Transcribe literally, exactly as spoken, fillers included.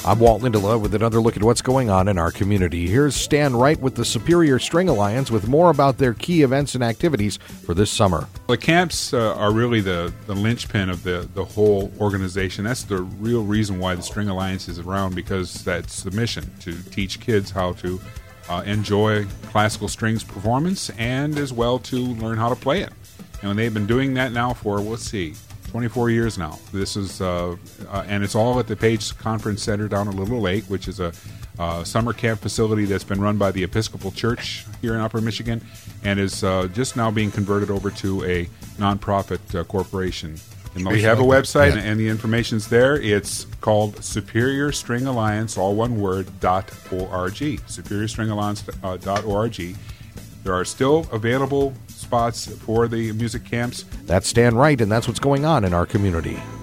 I'm Walt Lindelof with another look at what's going on in our community. Here's Stan Wright with the Superior String Alliance with more about their key events and activities for this summer. The camps uh, are really the, the linchpin of the, the whole organization. That's the real reason why the String Alliance is around, because that's the mission, to teach kids how to uh, enjoy classical strings performance and as well to learn how to play it. And they've been doing that now for, let's see, twenty-four years now. This is, uh, uh, and it's all at the Page Conference Center down at Little Lake, which is a uh, summer camp facility that's been run by the Episcopal Church here in Upper Michigan, and is uh, just now being converted over to a nonprofit uh, corporation. And we have a website, yeah. and the information's there. It's called Superior String Alliance, all one word, dot org. Superior String Alliance uh, dot org. There are still available spots for the music camps. That's Stan Wright, and that's what's going on in our community.